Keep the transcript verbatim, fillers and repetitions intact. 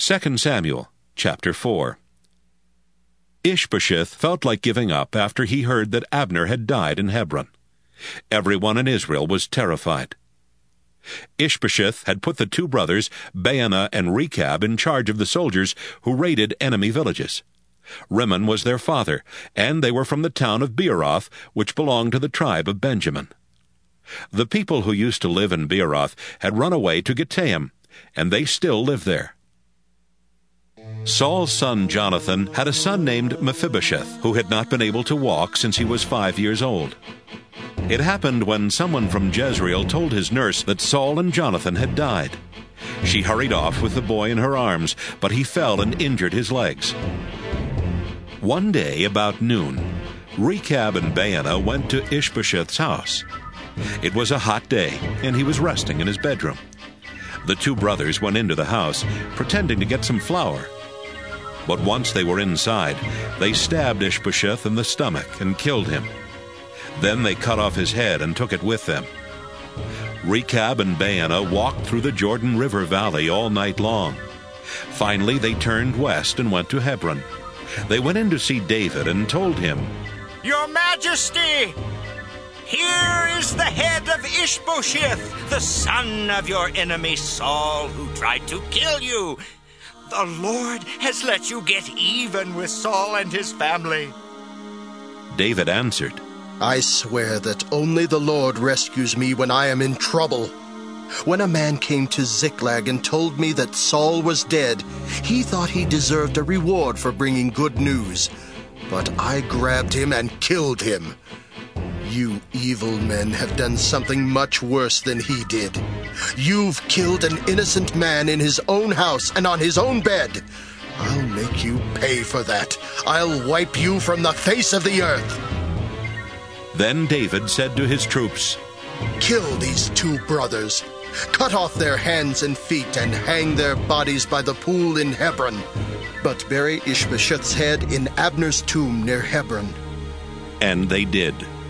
Second Samuel, chapter four. Ishbosheth felt like giving up after he heard that Abner had died in Hebron. Everyone in Israel was terrified. Ishbosheth had put the two brothers, Baanah and Rechab, in charge of the soldiers who raided enemy villages. Rimmon was their father, and they were from the town of Beeroth, which belonged to the tribe of Benjamin. The people who used to live in Beeroth had run away to Gittaim, and they still live there. Saul's son Jonathan had a son named Mephibosheth, who had not been able to walk since he was five years old. It happened when someone from Jezreel told his nurse that Saul and Jonathan had died. She hurried off with the boy in her arms, but he fell and injured his legs. One day, about noon, Rechab and Baanah went to Ishbosheth's house. It was a hot day, and he was resting in his bedroom. The two brothers went into the house, pretending to get some flour. But once they were inside, they stabbed Ishbosheth in the stomach and killed him. Then they cut off his head and took it with them. Rechab and Baanah walked through the Jordan River Valley all night long. Finally, they turned west and went to Hebron. They went in to see David and told him, "Your Majesty, here is the head of Ishbosheth, the son of your enemy Saul, who tried to kill you. The Lord has let you get even with Saul and his family." David answered, "I swear that only the Lord rescues me when I am in trouble. When a man came to Ziklag and told me that Saul was dead, he thought he deserved a reward for bringing good news. But I grabbed him and killed him. You evil men have done something much worse than he did. You've killed an innocent man in his own house and on his own bed. I'll make you pay for that. I'll wipe you from the face of the earth." Then David said to his troops, "Kill these two brothers. Cut off their hands and feet and hang their bodies by the pool in Hebron. But bury Ishbosheth's head in Abner's tomb near Hebron." And they did.